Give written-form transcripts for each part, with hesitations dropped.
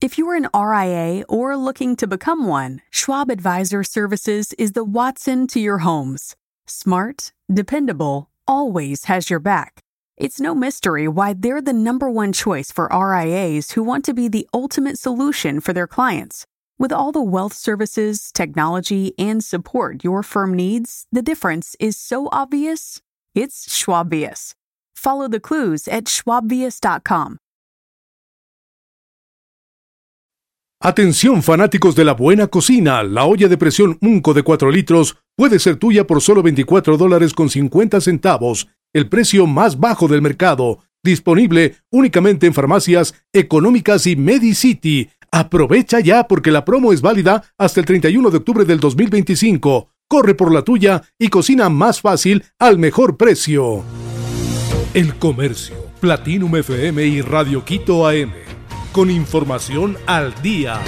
If you're an RIA or looking to become one, Schwab Advisor Services is the Watson to your homes. Smart, dependable, always has your back. It's no mystery why they're the number one choice for RIAs who want to be the ultimate solution for their clients. With all the wealth services, technology, and support your firm needs, the difference is so obvious, it's Schwabius. Follow the clues at schwabvius.com. Atención fanáticos de la buena cocina, la olla de presión Munco de 4 litros puede ser tuya por solo $24.50, el precio más bajo del mercado, disponible únicamente en farmacias económicas y MediCity. Aprovecha ya porque la promo es válida hasta el 31 de octubre del 2025. Corre por la tuya y cocina más fácil al mejor precio. El Comercio, Platinum FM y Radio Quito AM. Con información al día.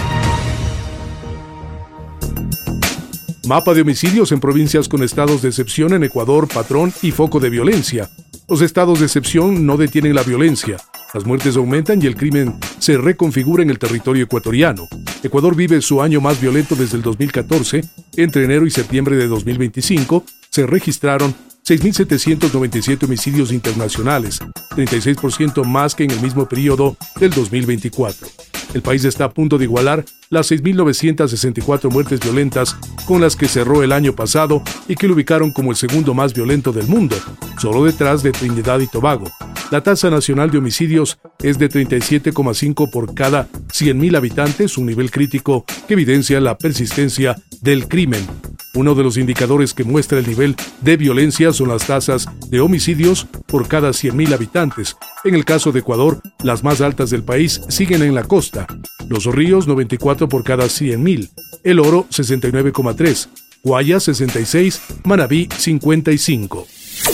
Mapa de homicidios en provincias con estados de excepción en Ecuador, patrón y foco de violencia. Los estados de excepción no detienen la violencia. Las muertes aumentan y el crimen se reconfigura en el territorio ecuatoriano. Ecuador vive su año más violento desde el 2014. Entre enero y septiembre de 2025 se registraron 6.797 homicidios internacionales, 36% más que en el mismo periodo del 2024. El país está a punto de igualar las 6.964 muertes violentas con las que cerró el año pasado y que lo ubicaron como el segundo más violento del mundo, solo detrás de Trinidad y Tobago. La tasa nacional de homicidios es de 37,5 por cada 100.000 habitantes, un nivel crítico que evidencia la persistencia del crimen. Uno de los indicadores que muestra el nivel de violencia son las tasas de homicidios por cada 100.000 habitantes. En el caso de Ecuador, las más altas del país siguen en la costa. Los Ríos, 94 por cada 100.000. El Oro, 69,3. Guayas, 66. Manabí, 55.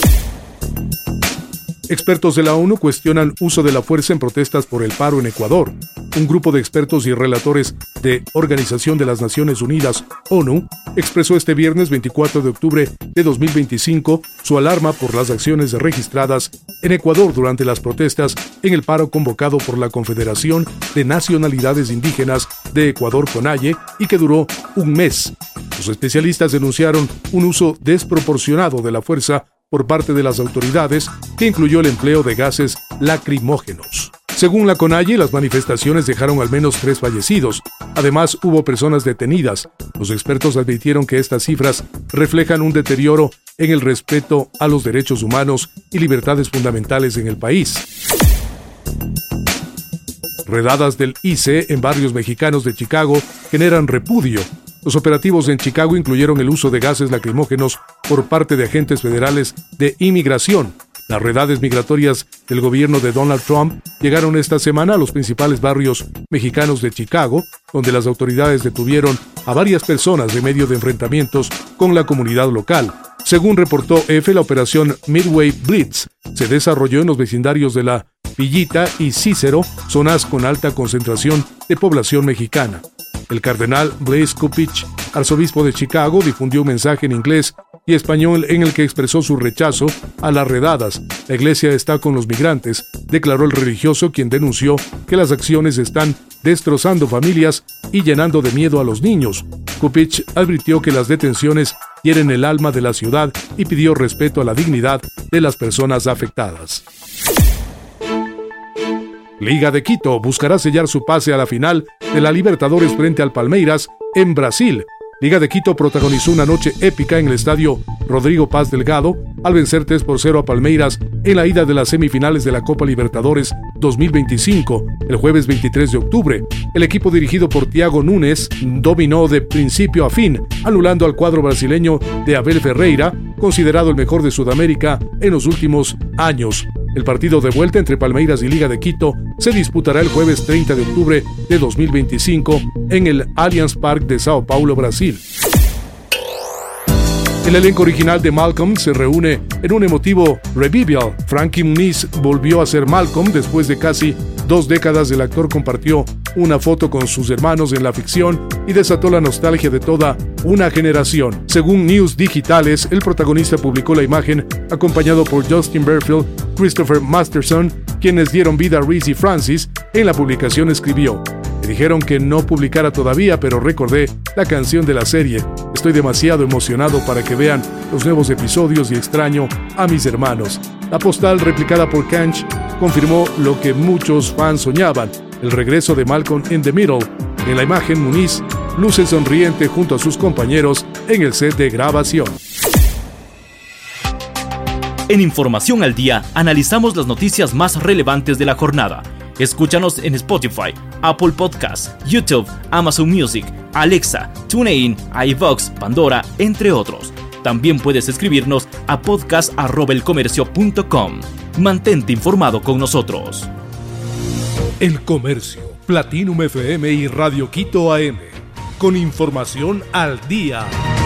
Expertos de la ONU cuestionan uso de la fuerza en protestas por el paro en Ecuador. Un grupo de expertos y relatores de Organización de las Naciones Unidas, ONU, expresó este viernes 24 de octubre de 2025 su alarma por las acciones registradas en Ecuador durante las protestas en el paro convocado por la Confederación de Nacionalidades Indígenas de Ecuador, CONAIE, y que duró un mes. Los especialistas denunciaron un uso desproporcionado de la fuerza por parte de las autoridades, que incluyó el empleo de gases lacrimógenos. Según la CONAIE, las manifestaciones dejaron al menos 3 fallecidos. Además, hubo personas detenidas. Los expertos advirtieron que estas cifras reflejan un deterioro en el respeto a los derechos humanos y libertades fundamentales en el país. Redadas del ICE en barrios mexicanos de Chicago generan repudio. Los operativos en Chicago incluyeron el uso de gases lacrimógenos por parte de agentes federales de inmigración. Las redades migratorias del gobierno de Donald Trump llegaron esta semana a los principales barrios mexicanos de Chicago, donde las autoridades detuvieron a varias personas en medio de enfrentamientos con la comunidad local. Según reportó EFE, la operación Midway Blitz se desarrolló en los vecindarios de La Villita y Cícero, zonas con alta concentración de población mexicana. El cardenal Blaise Cupich, arzobispo de Chicago, difundió un mensaje en inglés y español en el que expresó su rechazo a las redadas. La iglesia está con los migrantes, declaró el religioso, quien denunció que las acciones están destrozando familias y llenando de miedo a los niños. Cupich advirtió que las detenciones hieren el alma de la ciudad y pidió respeto a la dignidad de las personas afectadas. Liga de Quito buscará sellar su pase a la final de la Libertadores frente al Palmeiras en Brasil. Liga de Quito protagonizó una noche épica en el estadio Rodrigo Paz Delgado al vencer 3-0 a Palmeiras en la ida de las semifinales de la Copa Libertadores 2025, el jueves 23 de octubre. El equipo dirigido por Thiago Nunes dominó de principio a fin, anulando al cuadro brasileño de Abel Ferreira, considerado el mejor de Sudamérica en los últimos años. El partido de vuelta entre Palmeiras y Liga de Quito se disputará el jueves 30 de octubre de 2025 en el Allianz Parque de Sao Paulo, Brasil. El elenco original de Malcolm se reúne en un emotivo revival. Frankie Muniz volvió a ser Malcolm después de casi 2 décadas. El actor compartió una foto con sus hermanos en la ficción y desató la nostalgia de toda una generación. Según News Digitales, el protagonista publicó la imagen acompañado por Justin Berfield, Christopher Masterson, quienes dieron vida a Reese y Francis. En la publicación escribió: "En dijeron que no publicara todavía, pero recordé la canción de la serie. Estoy demasiado emocionado para que vean los nuevos episodios y extraño a mis hermanos. La postal replicada por Kanch confirmó lo que muchos fans soñaban, el regreso de Malcolm in the Middle. En la imagen, Muniz luce sonriente junto a sus compañeros en el set de grabación. En Información al Día, analizamos las noticias más relevantes de la jornada. Escúchanos en Spotify, Apple Podcasts, YouTube, Amazon Music, Alexa, TuneIn, iVoox, Pandora, entre otros. También puedes escribirnos a podcast@elcomercio.com. Mantente informado con nosotros. El Comercio, Platinum FM y Radio Quito AM. Con información al día.